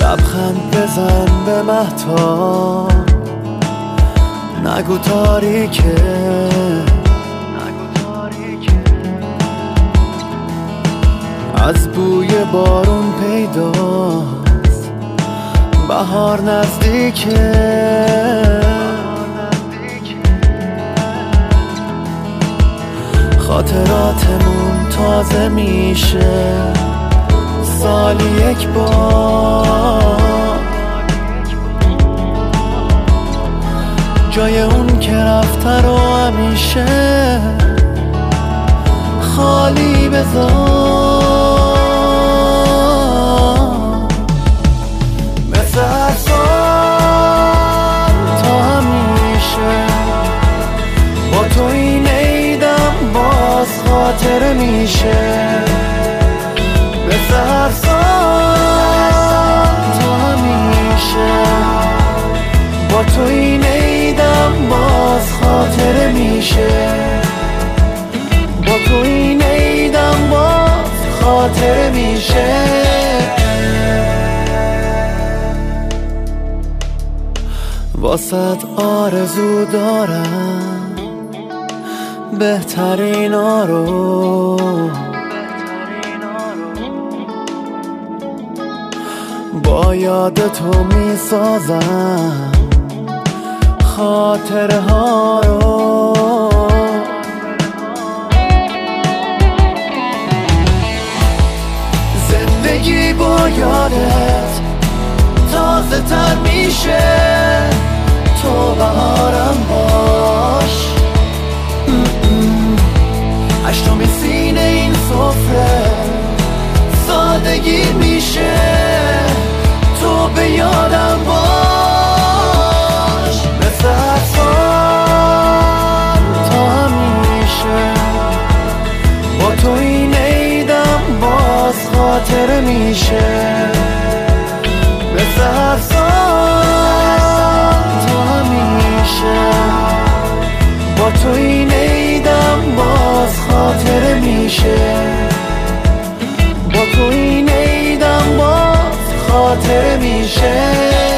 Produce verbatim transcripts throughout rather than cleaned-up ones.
لبخند بزن به مهتاب، نگو تاریکه، از بوی بارون پیداست بهار نزدیکه. خاطراتمون تازه میشه سالی یک بار، جای اون که رفته رو همیشه خالی بذار. مثل هر سال تا همیشه با تو این عیدم باز خاطره میشه. مثل هر سال تا همیشه با تو این عیدم باز خاطره میشه. با تو این عیدم باز خاطره میشه. واسه آرزو دارم بهترینا رو، با یاد تو میسازم خاطره ها رو. زندگی با یادت تازه تر میشه، تو بهارم باش. هشتم سینه این سفره سادگی میشه، تو به یادم باش. مثل هر سال تا همیشه با تو این عیدم باز خاطره میشه. مثل هر سال تا همیشه با تو این عیدم باز خاطره میشه. با تو این عیدم باز خاطره میشه.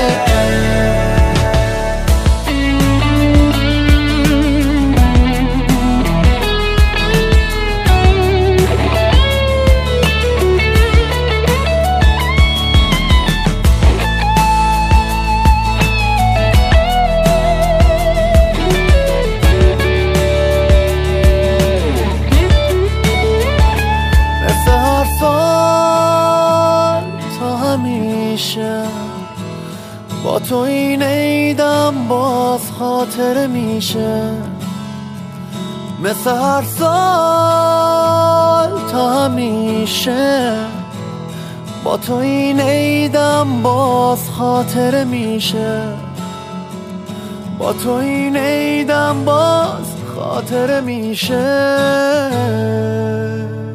با تو این عیدم باز خاطره میشه. مثل هر سال تا همیشه با تو این عیدم باز خاطره میشه. با تو این عیدم باز خاطره میشه.